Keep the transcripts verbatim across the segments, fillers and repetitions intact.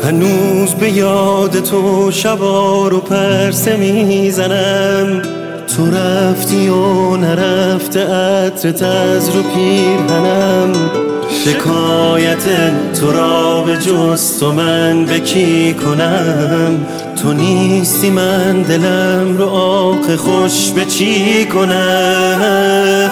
هنوز به یاد تو شبا رو پرسه میزنم. تو رفتی و نرفته عطرت از رو پیرهنم. شکایت تو را به جز تو من به کی کنم؟ تو نیستی من دلم رو آخه خوش به چی کنم؟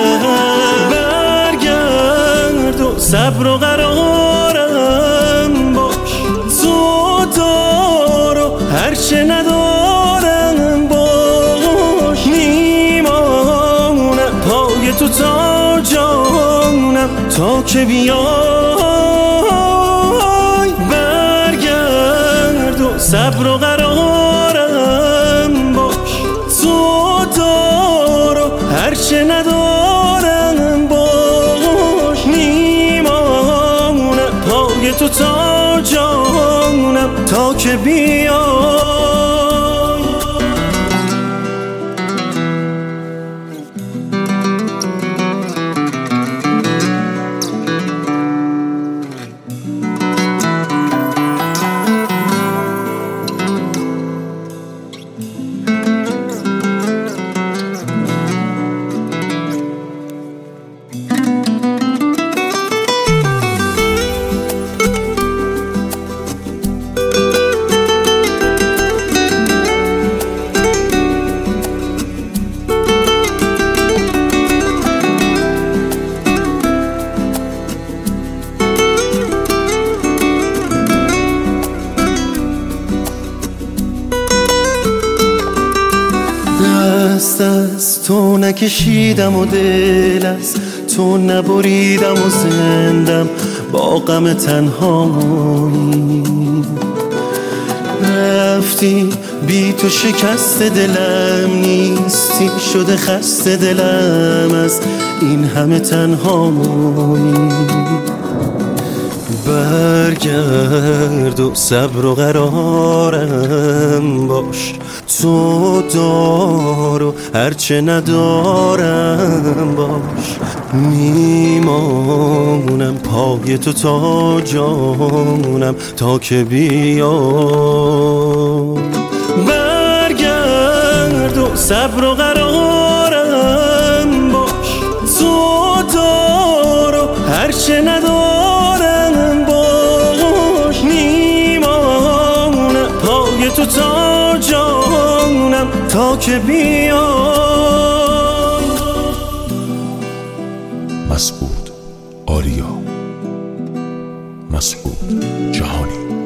برگرد و صبر و قرارم باش، تو دار و هرچه ندارم باش. میمانم پای تو تا جانم تا که بیای. برگرد و صبر و قرارم باش، تو دار و هرچه ندارم باش. میمانم پای تو تا جانم تا که بیای. دست از تو نکشیدم و دل از تو نبریدم و زندم با غم تنهایی. رفتی بی تو شکست دلم نیستی، شده خسته دلم از این همه تنهایی. برگرد و صبر و قرارم باش، تو دار و هرچه ندارم باش. میمانم پای تو تا جانم تا که بیای. برگرد و صبر و قرارم باش، تو دار و هرچه ندارم باش. میمانم پای تو تا جانم تا که بیای. مسعود آریا، مسعود جهانی.